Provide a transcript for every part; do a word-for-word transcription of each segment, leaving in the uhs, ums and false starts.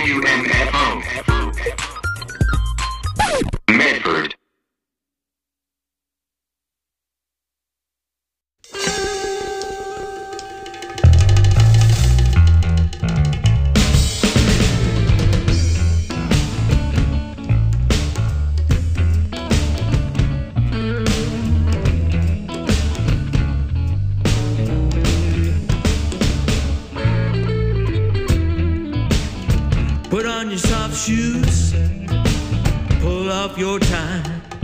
U M F O. Medford. Put on your soft shoes, pull off your tie,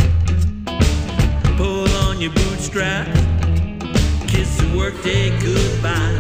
pull on your bootstraps, kiss the workday goodbye.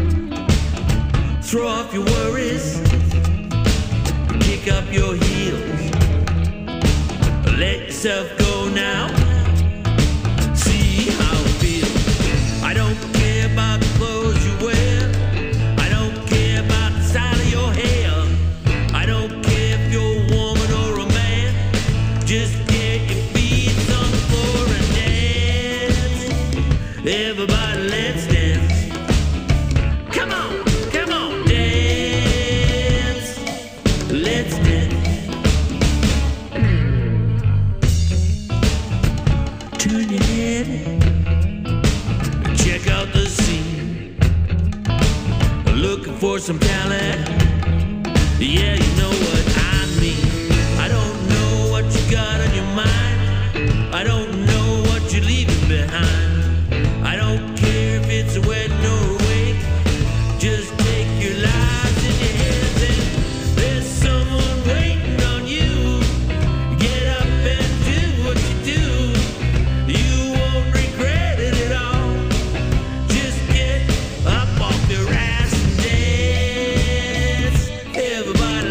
Throw off your worries, kick up your heels, let yourself go now, see how it feels. I don't care about the clothes you wear, I don't care about the style of your hair. I don't care if you're a woman or a man, just get your feet on the floor and dance. Everybody, let's dance. Come on, come on, dance. Let's dance. Turn your head, check out the scene. Looking for some talent. Yeah, you know what I mean. I don't know what you got on your mind, I don't know what you're leaving behind. I don't care if it's a wedding or a wake, just take your lives in your hands and there's someone waiting on you. Get up and do what you do, you won't regret it at all. Just get up off your ass and dance. Everybody,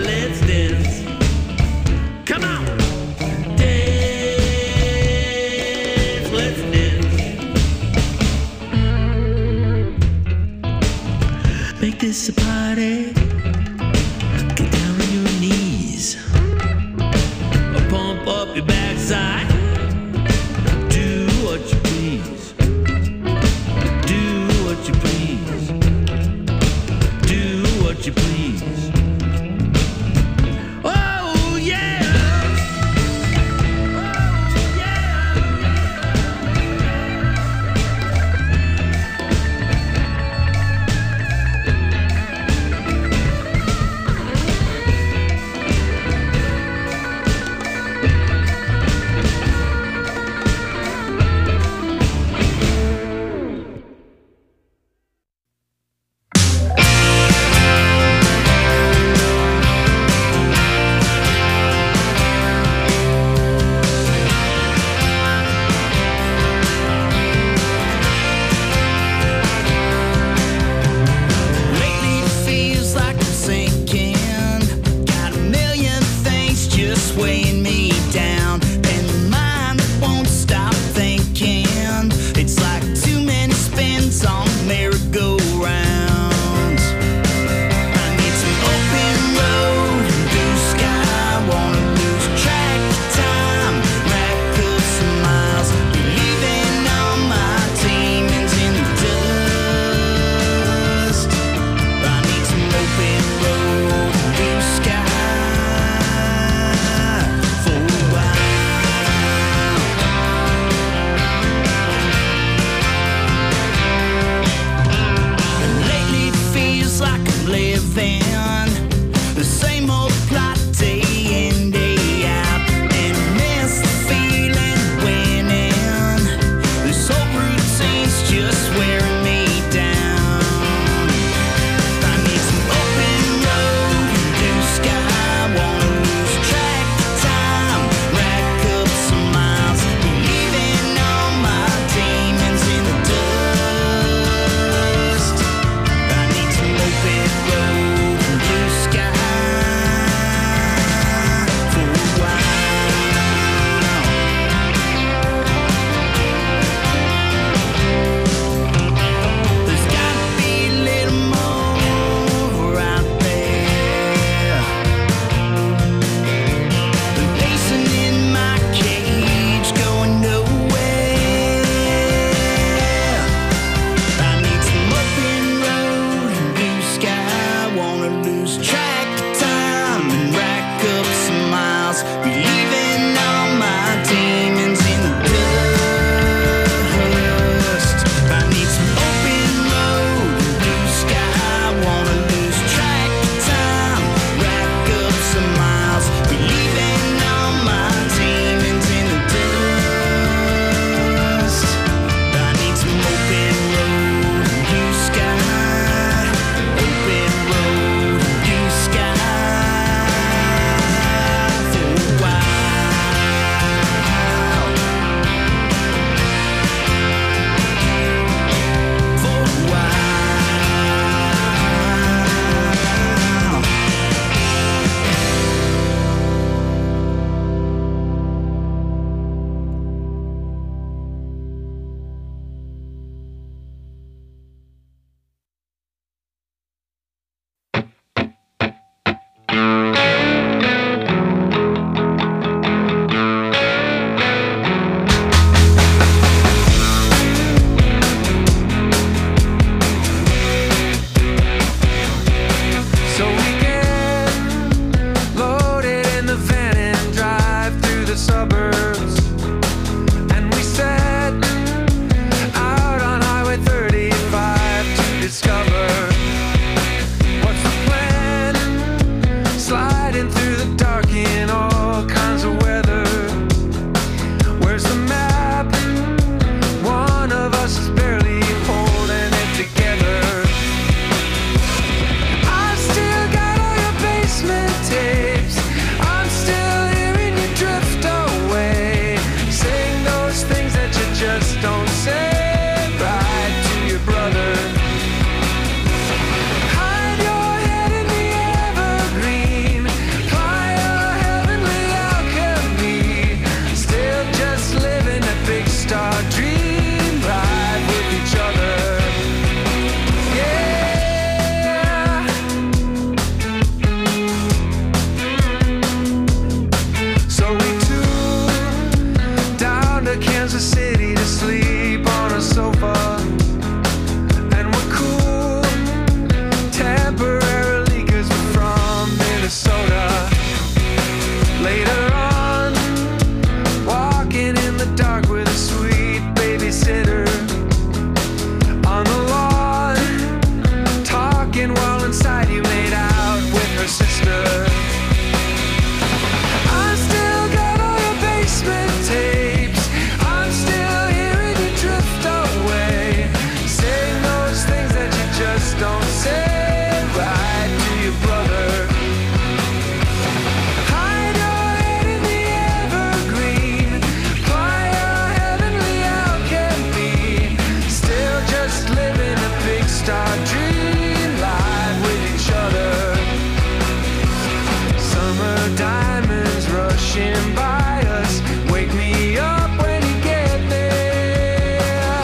summer diamonds rushing by us. Wake me up when you get there.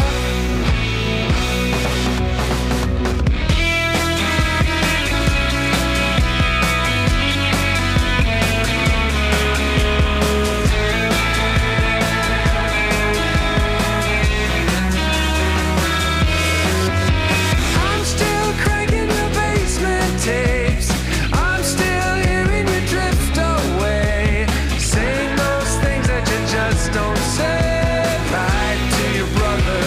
I'm still cranking your basement tapes. I'm still hearing you drift away, saying those things that you just don't say right to your brother.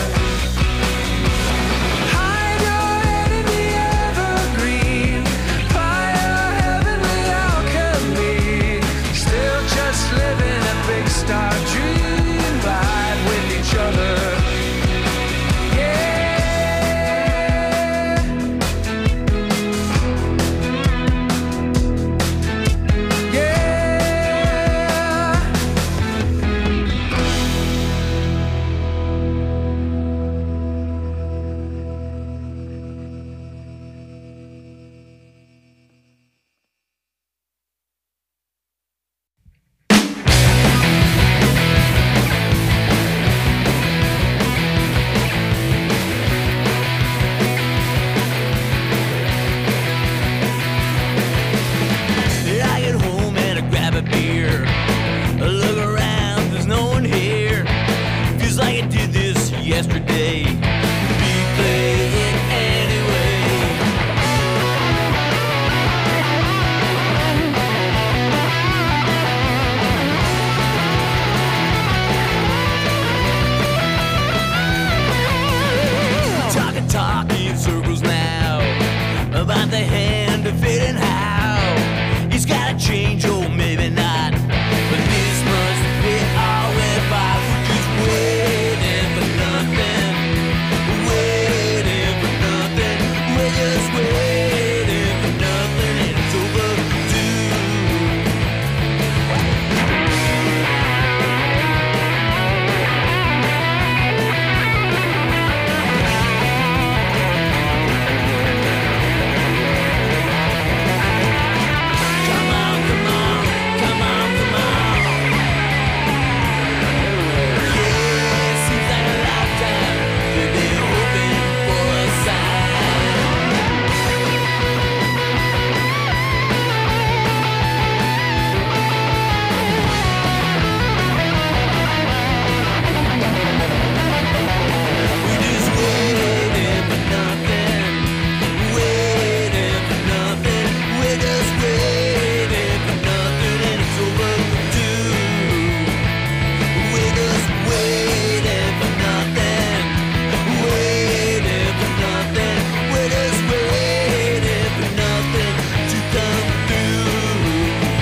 Hide your head in the evergreen, by a heavenly alchemy. Still just living a big star dream, vibe with each other. I get home and I grab a beer. I look around, there's no one here. Feels like I did this yesterday. Replay it anyway. Talk and talk in circles now about the hand of it and how it's gotta change, or maybe not. But this must be all we're by. We're just waiting for nothing, waiting for nothing. We're just waiting for nothing, and it's overdue. Come on, come on, come on, come on. Yeah, seems like a lifetime. They've been hoping for a sign. We're just waiting for nothing, waiting for nothing. We're just waiting for nothing, and it's overdue. We're just waiting for nothing, waiting for nothing. We're just waiting for nothing to come through.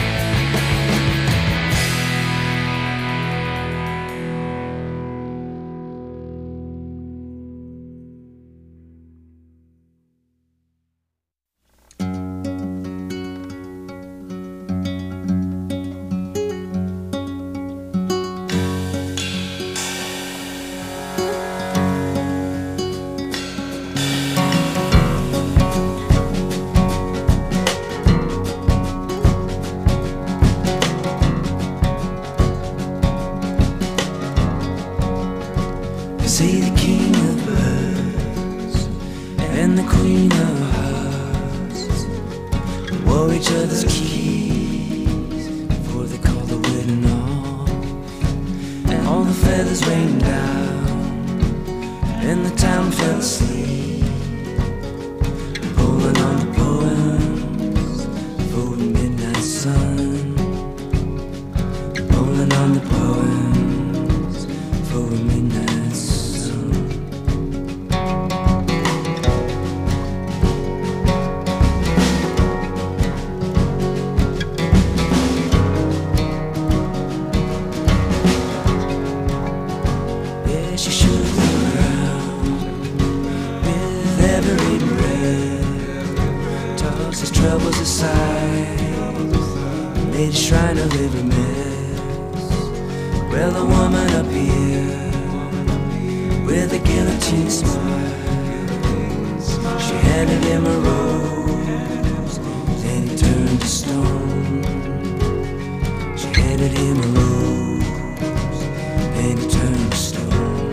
You see the king of birds and the queen of hearts wore each other's keys before they called the wedding off. And all the feathers rained down and the town fell asleep, pulling on the poems for the midnight sun, pulling on the poems for the midnight sun. Yeah, she shook the ground with every breath, tossed his troubles aside, made a shrine of every mess. Well, the woman up here with a guillotine smile, she handed him a rose, then he turned to stone. handed him a rose, and he turned to stone.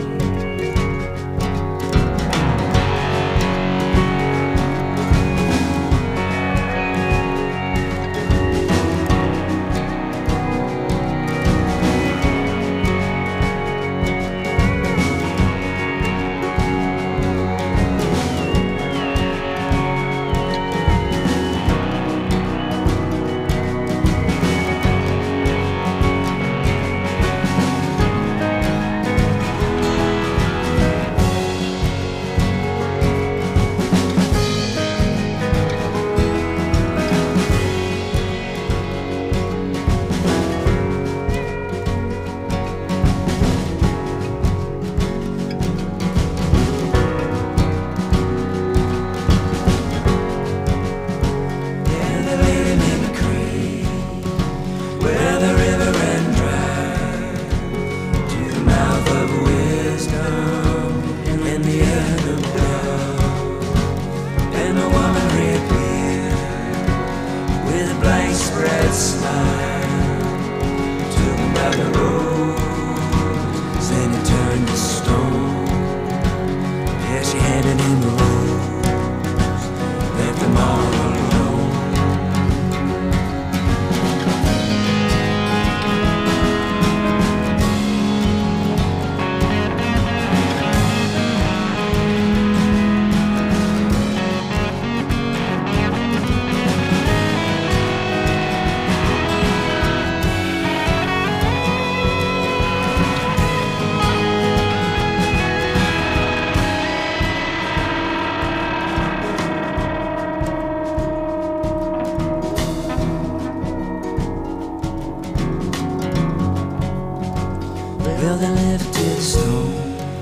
Well, they lifted the stone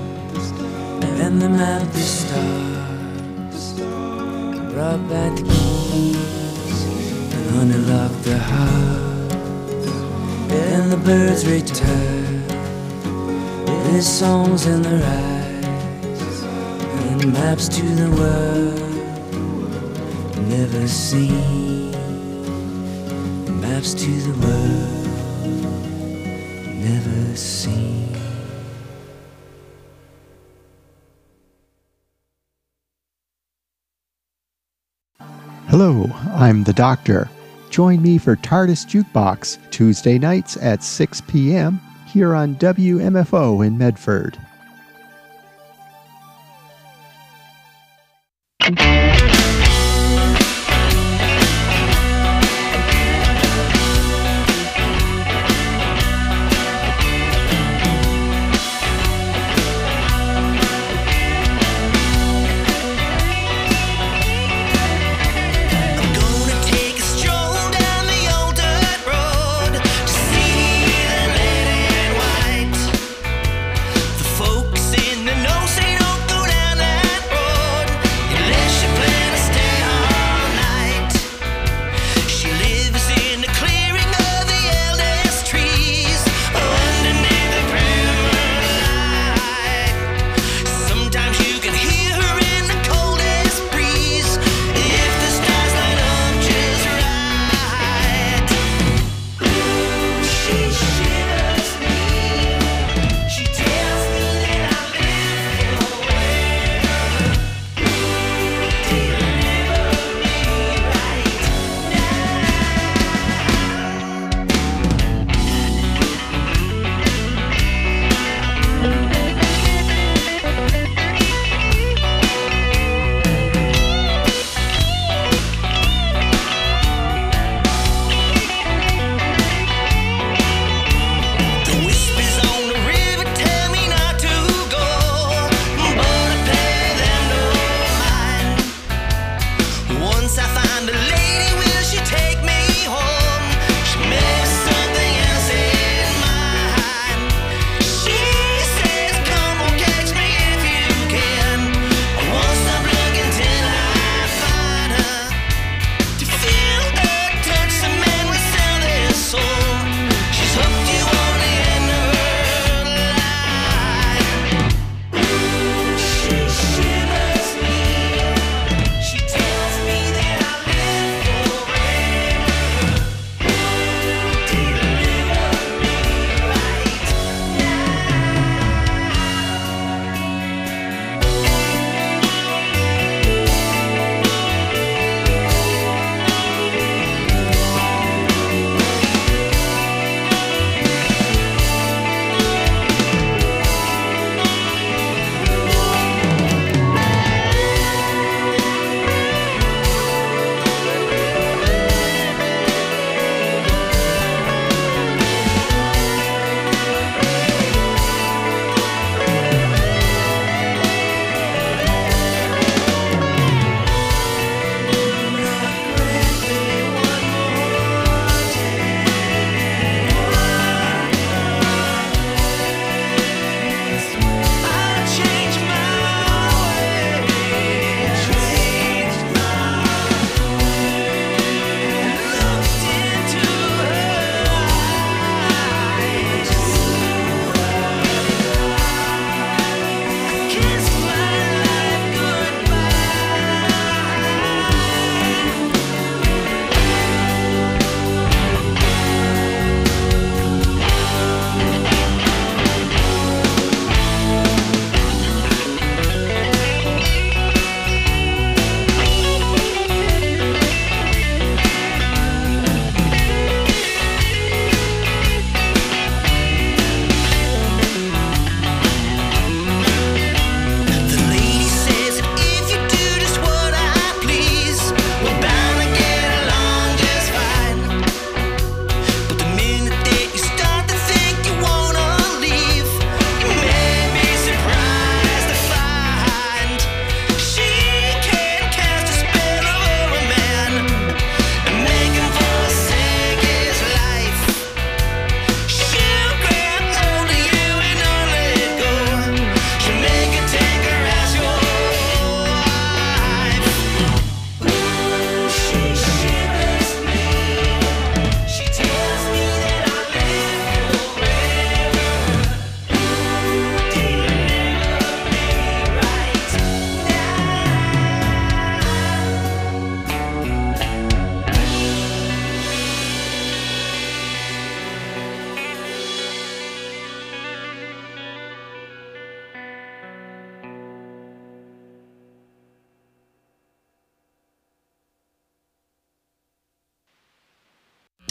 and they mapped the stars, brought back the keys and unlocked the heart. And the birds returned with their songs in their eyes, and maps to the world never seen, maps to the world never seen. Hello, I'm the Doctor. Join me for TARDIS Jukebox Tuesday nights at six p.m. here on W M F O in Medford. The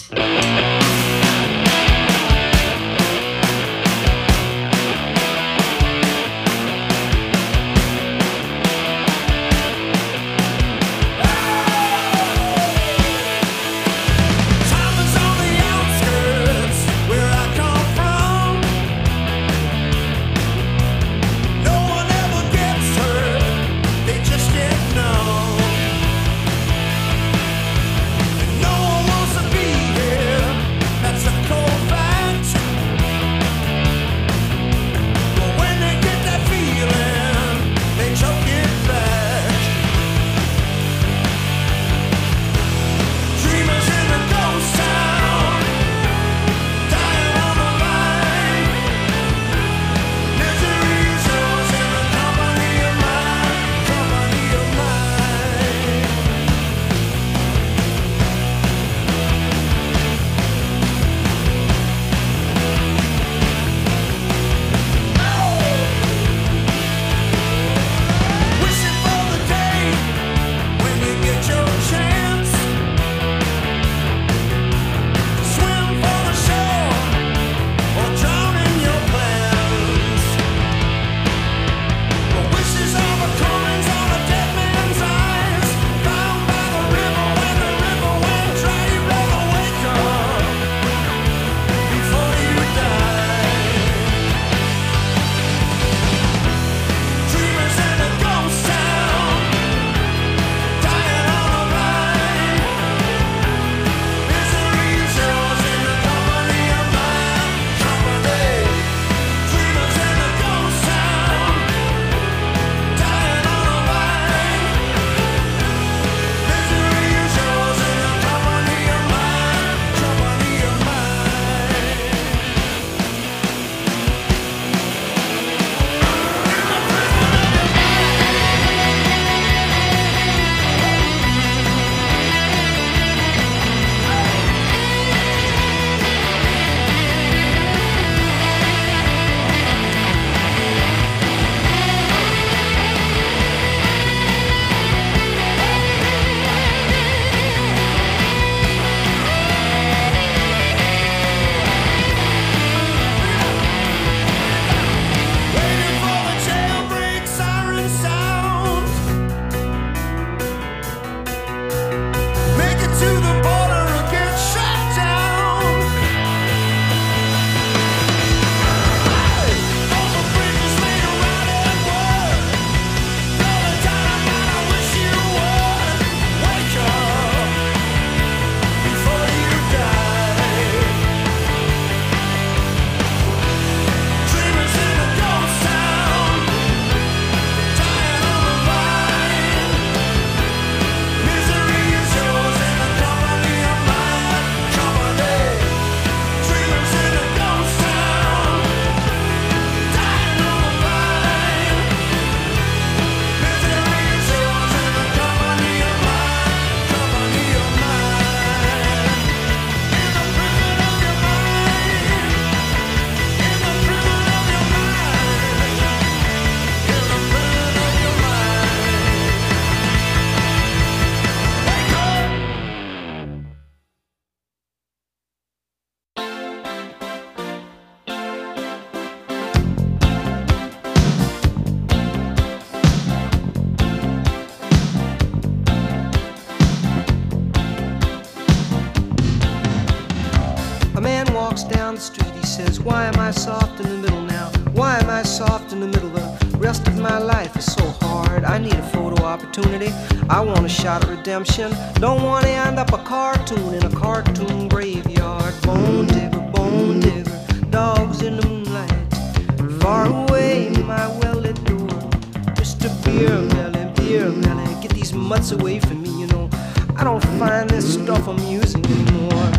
down the street, he says, why am I soft in the middle now? Why am I soft in the middle? The rest of my life is so hard. I need a photo opportunity. I want a shot at redemption. Don't want to end up a cartoon in a cartoon graveyard. Bone digger, bone digger, dogs in the moonlight. Far away, my well-lit door. Just a beer melon, beer melon. Get these mutts away from me, you know. I don't find this stuff amusing anymore.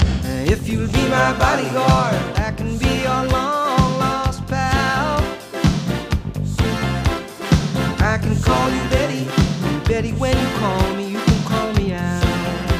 If you'll be my bodyguard, I can be your long-lost pal. I can call you Betty, Betty, when you call me, you can call me out.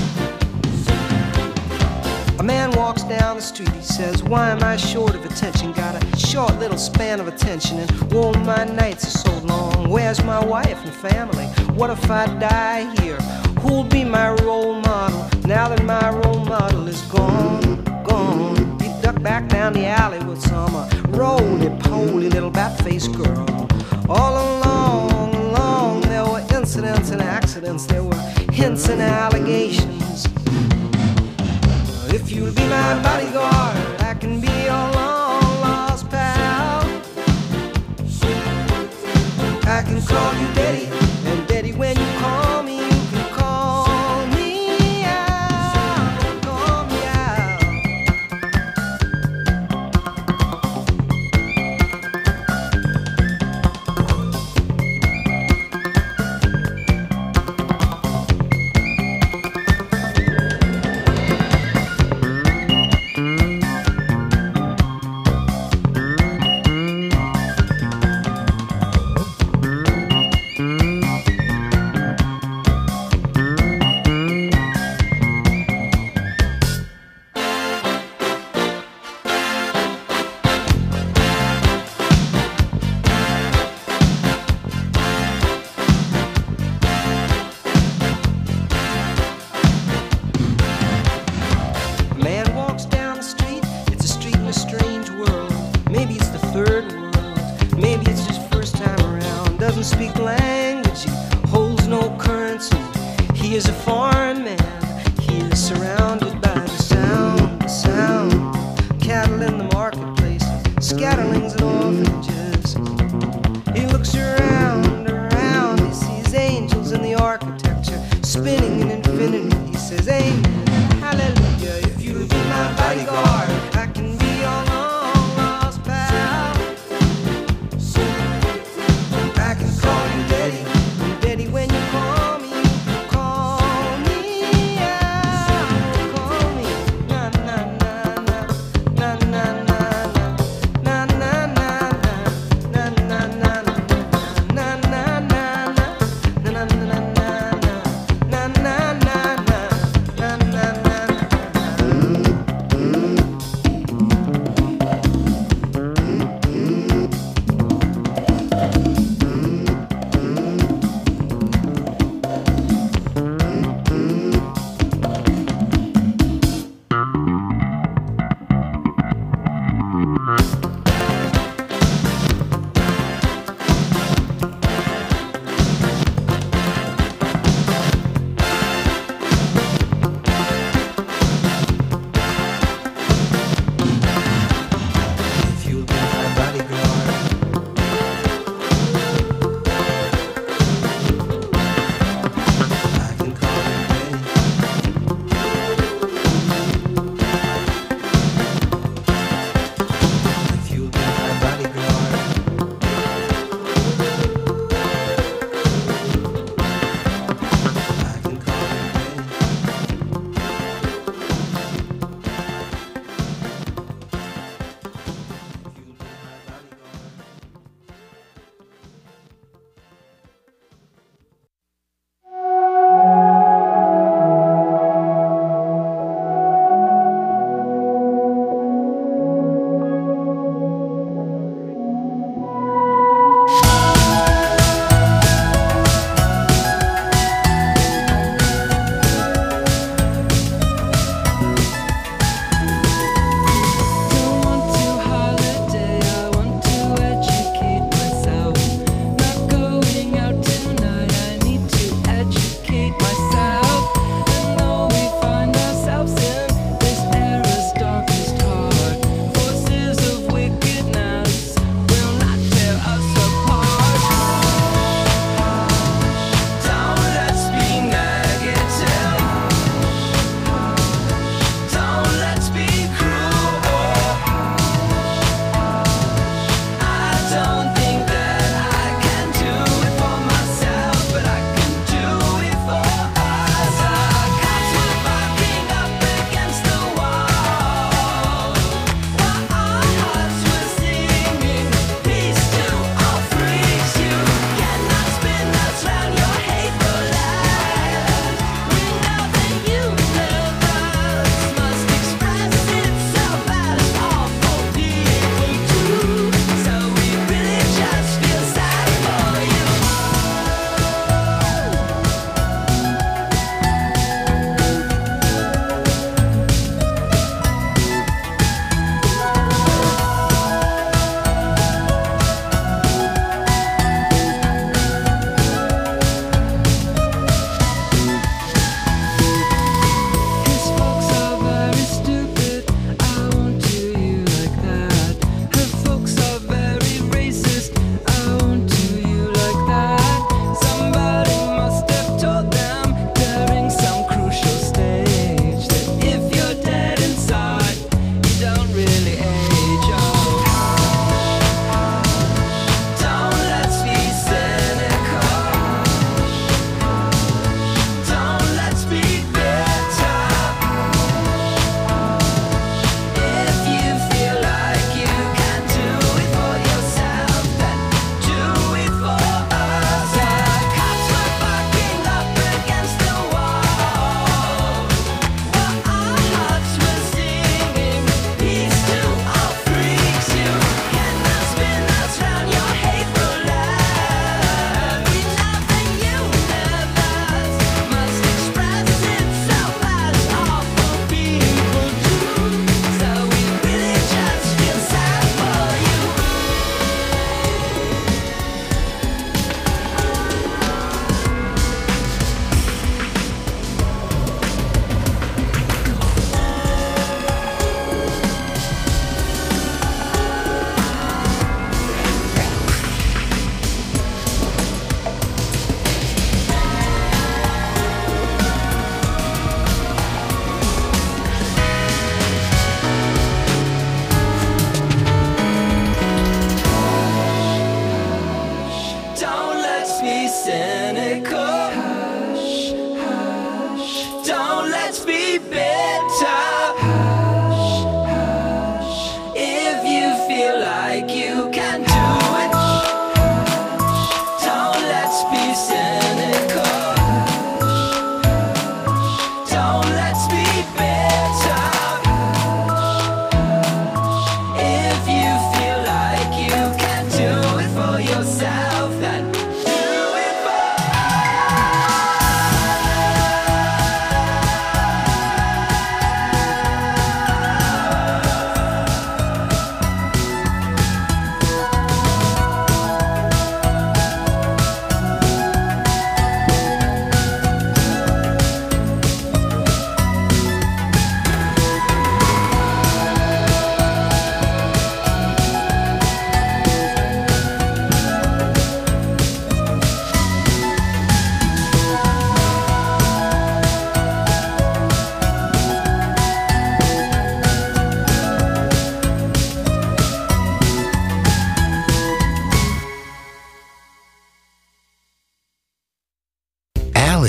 A man walks down the street, he says, why am I short of attention? Got a short little span of attention, and whoa, my nights are so long. Where's my wife and family? What if I die here? Who'll be my role model? Now that my role model is gone, gone, he ducked back down the alley with some uh, roly-poly little bat-faced girl. All along, along, there were incidents and accidents, there were hints and allegations. If you'll be my bodyguard, I can be your long-lost pal. I can call you Daddy, and Daddy, when you call me, you can call me out, call me out. Speak the language, he holds no currency. He is a foreign man, he is surrounded by the sound, the sound. Cattle in the marketplace, scatterlings and orphanages. He looks around, around, he sees angels in the architecture, spinning in infinity. He says, amen, hallelujah. If you'll be my bodyguard, I can be your long lost pal. I can call you Daddy.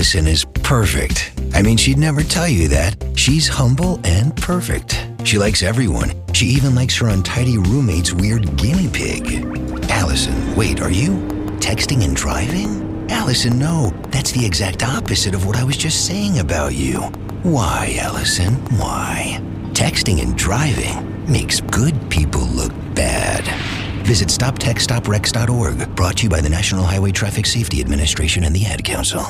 Allison is perfect. I mean, she'd never tell you that. She's humble and perfect. She likes everyone. She even likes her untidy roommate's weird guinea pig. Allison, wait, are you texting and driving? Allison, no. That's the exact opposite of what I was just saying about you. Why, Allison? Why? Texting and driving makes good people look bad. Visit stop text stop wrecks dot org, brought to you by the National Highway Traffic Safety Administration and the Ad Council.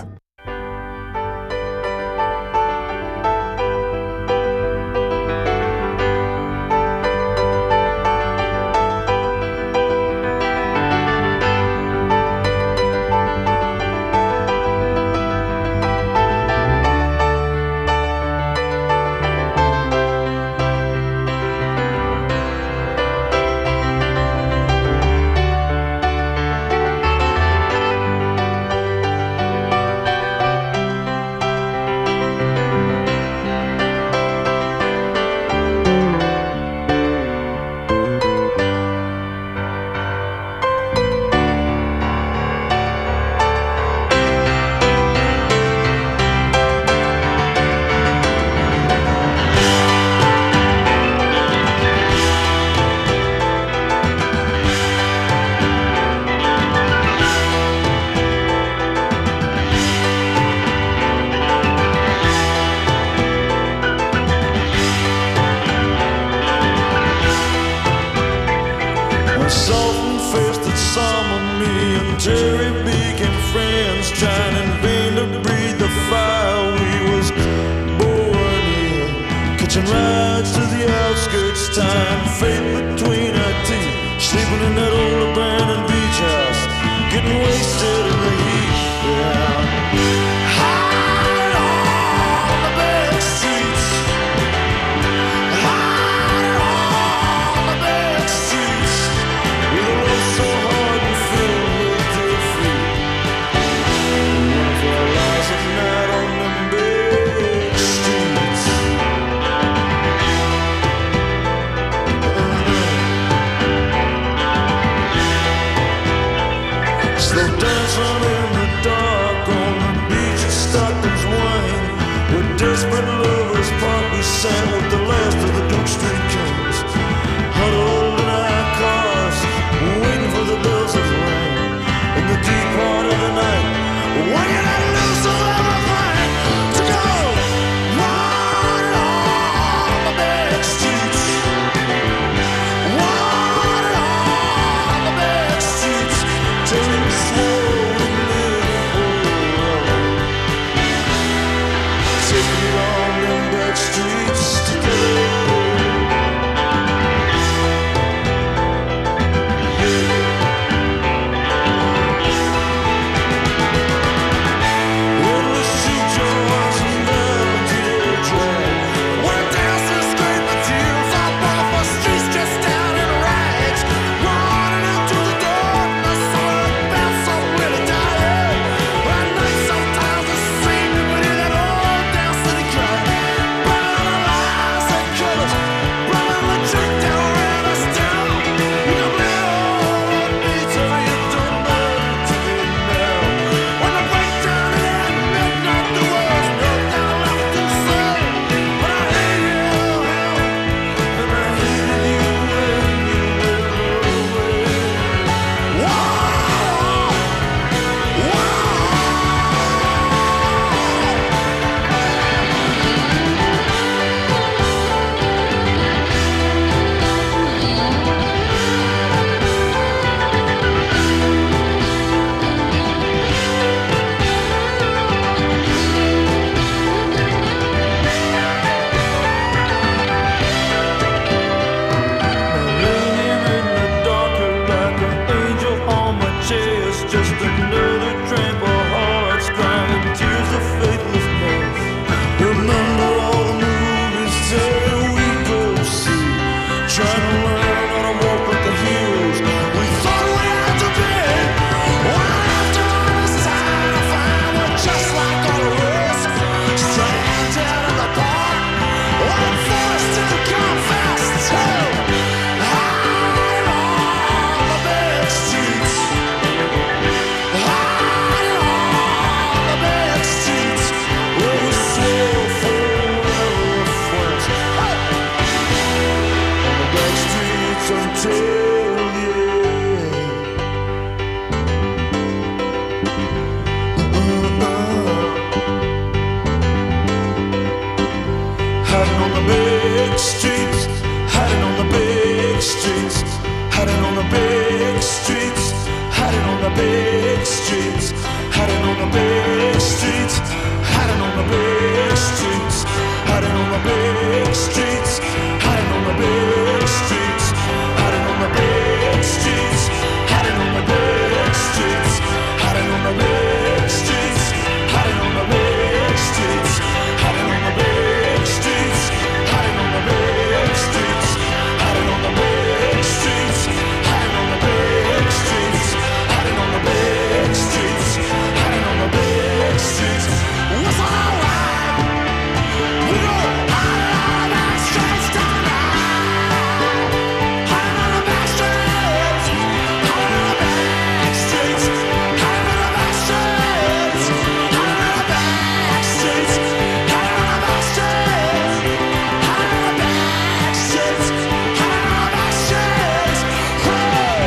streets, hiding on the big streets, hiding on the big streets, hiding on the big streets, hiding on the big streets, hiding on the big streets, hiding on the big streets, hiding on the big streets, hiding on the big streets, hiding on the big streets, hiding on the big streets, hiding on the big streets, hiding on the big streets, hiding on the big streets, hiding on the big streets, hiding on the big streets, hiding on the big streets, hiding on the big streets. What's alright? We go hiding on the back streets tonight. Hiding on the back streets, hiding on the back streets, hiding on the back streets, hiding on the back streets, hiding on the back streets, hiding on the back streets, hiding on the back streets. Hey,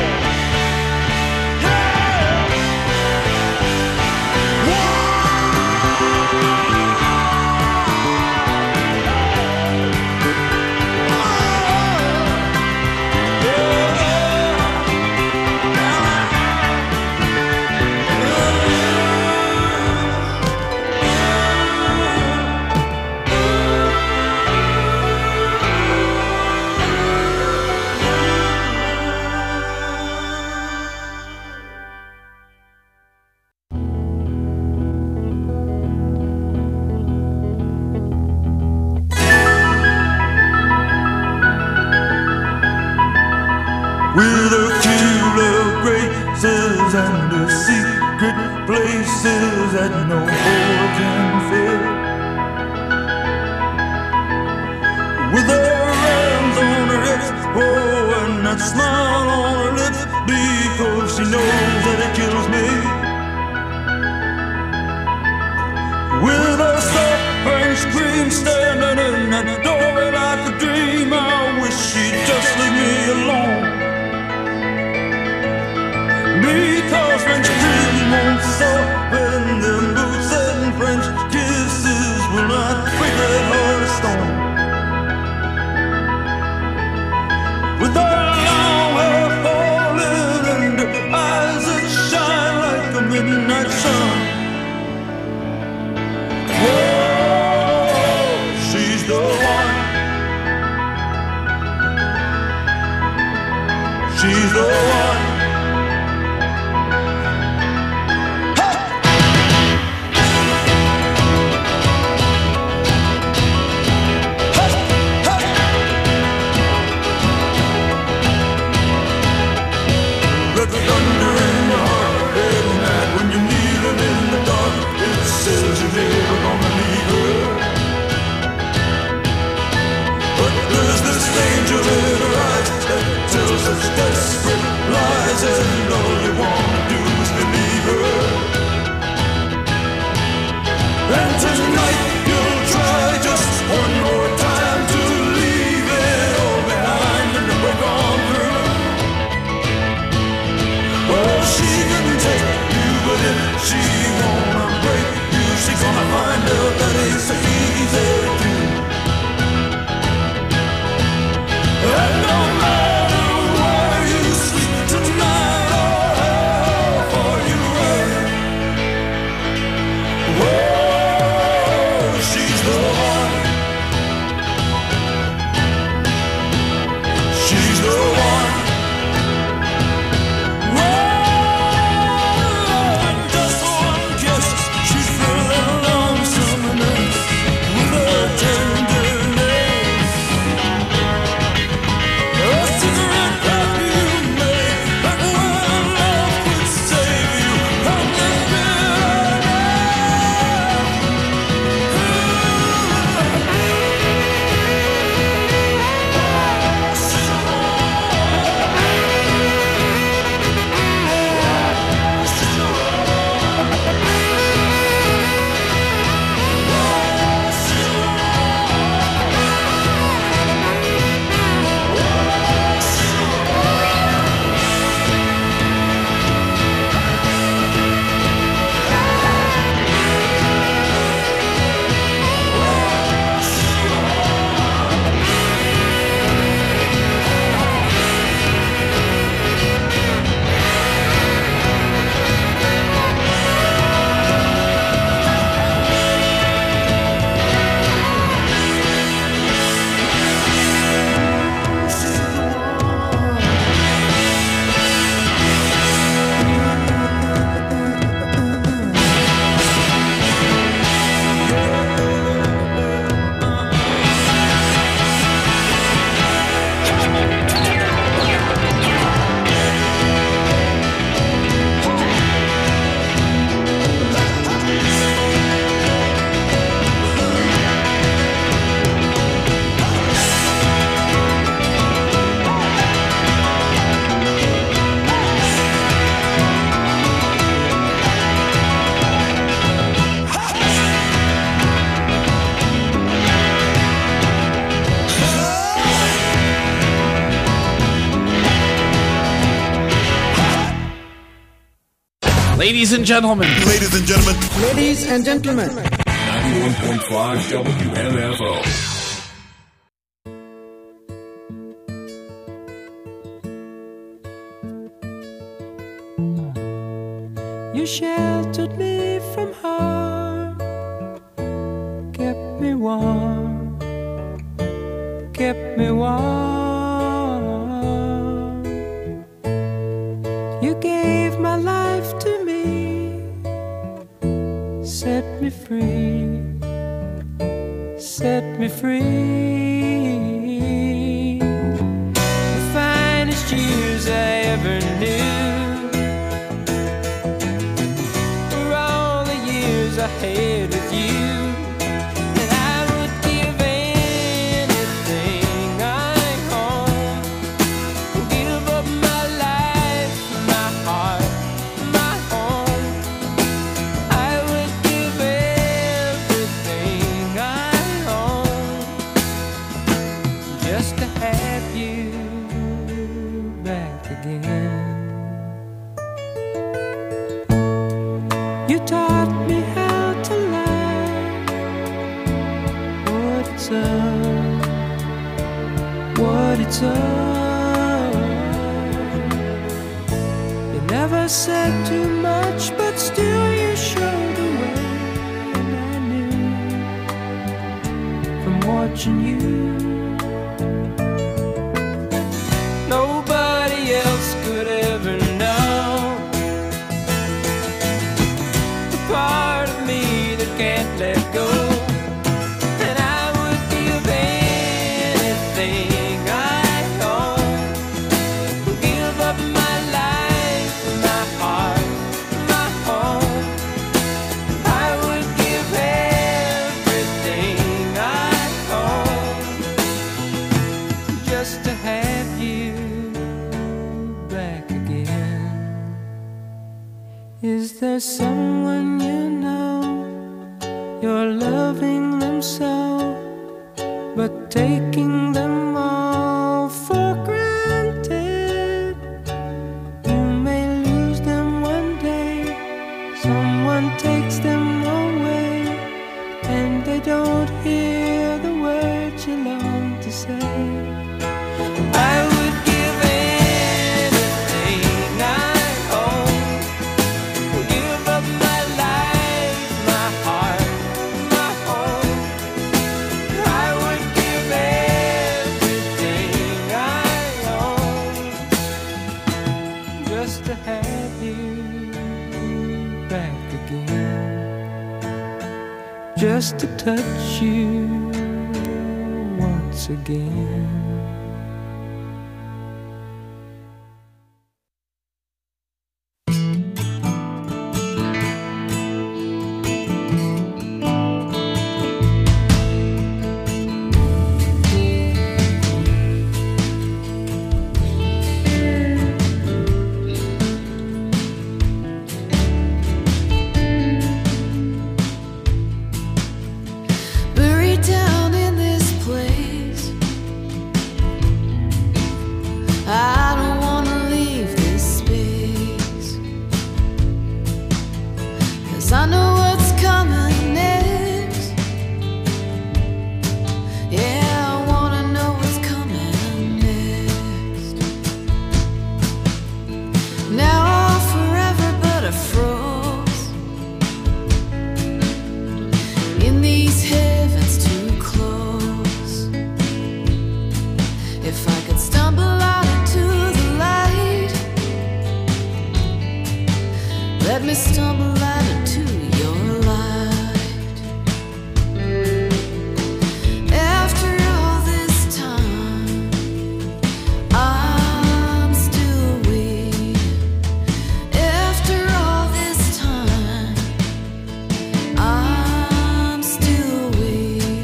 with a few love graces and the secret places that no more can fill. With her hands on her hips, oh, and that smile on her lips, because she knows that it kills me. With her soft French cream standing in that doorway like a dream, I wish she'd just leave me alone. Because French cream won't soften them boots and French kisses will not break that heart of stone. With her long hair falling and her eyes that shine like a midnight sun. Whoa, she's the one. She's the one. Desperate lies, and all you want to do is believe her. And tonight you'll try just one more time to leave it all behind and to break on through. Well, she can take you, but if she wanna break you, she's gonna find out that it's so easy to do. Ladies and gentlemen. Ladies and gentlemen. Ladies and gentlemen. ninety-one point five W M F O. You sheltered me from harm, kept me warm, kept me warm. You gave my life to me, set me free, set me free. The finest years I ever knew, I had with you, and I would give anything I own, give up my life, my heart, my home. I would give everything I own just to have you back again. You taught me how to love, what it's up, what it's up. You never said too much, but still you showed the way, and I knew from watching you. Nobody else could ever know part of me that can't let go, and I would give anything I own, give up my life, my heart, my home. I would give everything I own just to have you back again. Is there someone you know, you're loving them so, but taking them all for granted? You may lose them one day, someone takes them away, and they don't hear the words you long to say. I would give anything I own, give up my life, my heart, my home. I would give everything I own just to have you back again, just to touch you once again. Buried down in this place, I don't wanna leave this space, 'cause I know what's coming next. Yeah, I wanna know what's coming next. Now I'll forever but I froze in these heavens too close. If I could stumble out into the light, let me stumble out into your light. After all this time, I'm still waiting. After all this time, I'm still waiting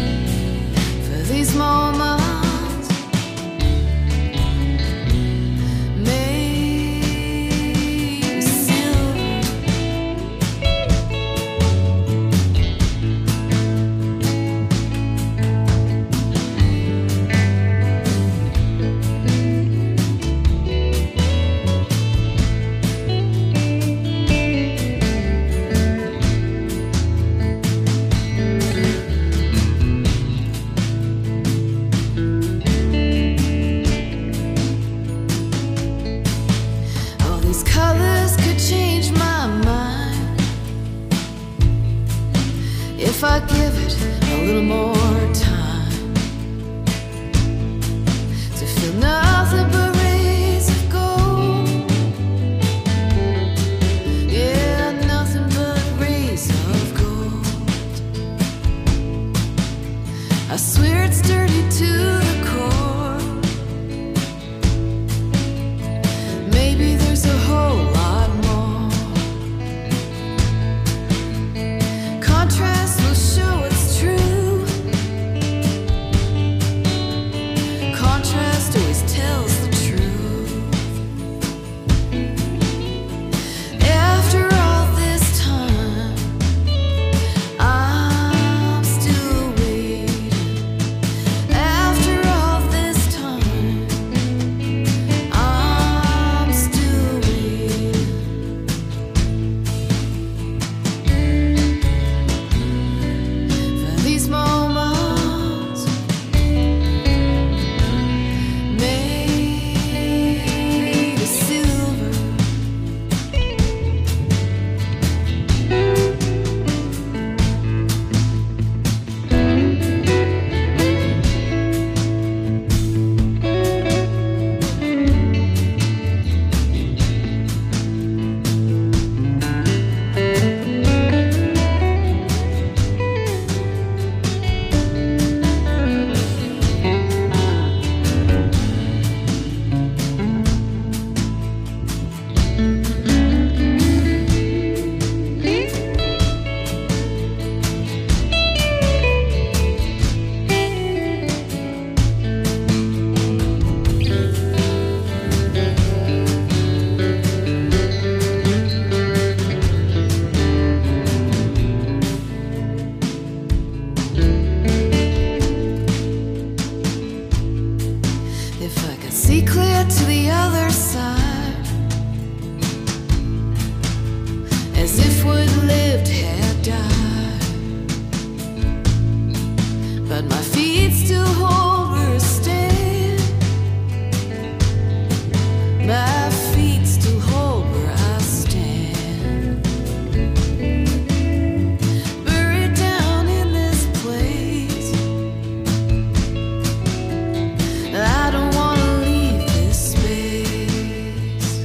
for these moments little more time to feel nothing but rays of gold. Yeah, nothing but rays of gold. I swear it's dirty to the core. Maybe there's a whole lot more. Contrast will show it's true. Contrast always tells the truth. After all this time, I'm still waiting. After all this time, I'm still waiting. For these moments made of silver. If I could see clear to the other side, as if what lived had died, but my feet still hold where I stand. My feet still hold where I stand. Buried down in this place, I don't wanna leave this space.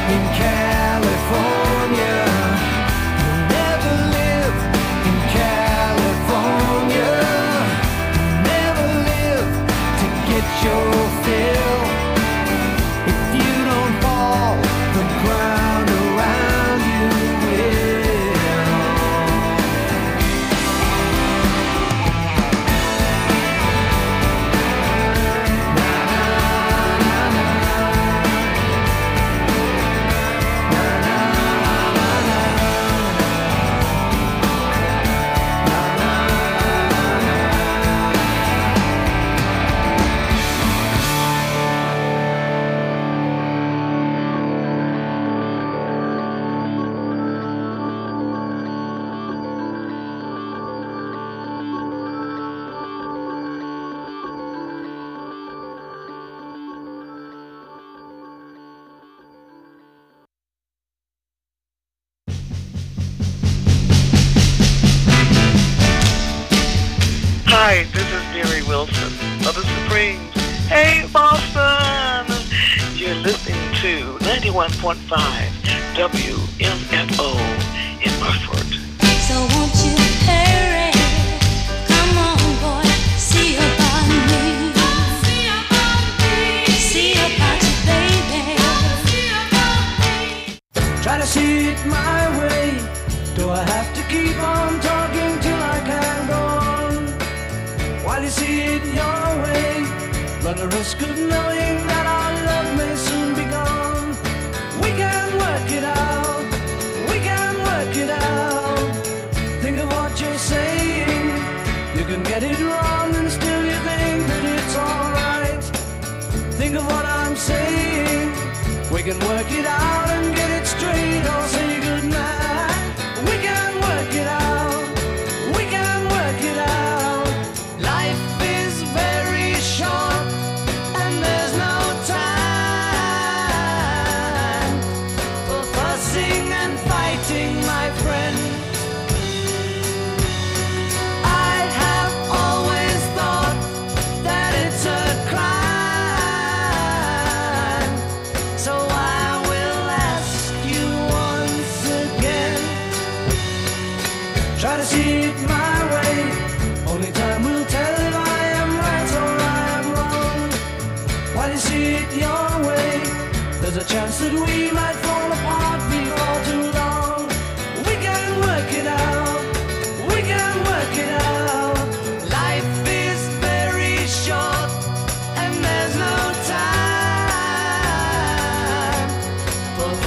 in California. You'll never live in California. You'll never live to get your fill. If you don't fall, the ground around you will. Hi, this is Mary Wilson of the Supremes. Hey, Boston! You're listening to ninety-one point five W M F O in Burford. So won't you hurry? Come on, boy, see about me. See about me. See about you, baby. See about me. Try to see it my way. Do I have to keep on talking till I can go on? While you see it your way, run the risk of knowing that our love may soon be gone. We can work it out. We can work it out. Think of what you're saying. You can get it wrong and still you think that it's alright. Think of what I'm saying. We can work it out and get it straight or say goodnight. We can work it out. We can work it out. Life is very short and there's no time for fussing and fighting, my friend. I have always thought that it's a crime, so I will ask you once again. Try to see it my way. Only time will tell if I am right or I am wrong. While you see it your way, there's a chance that we might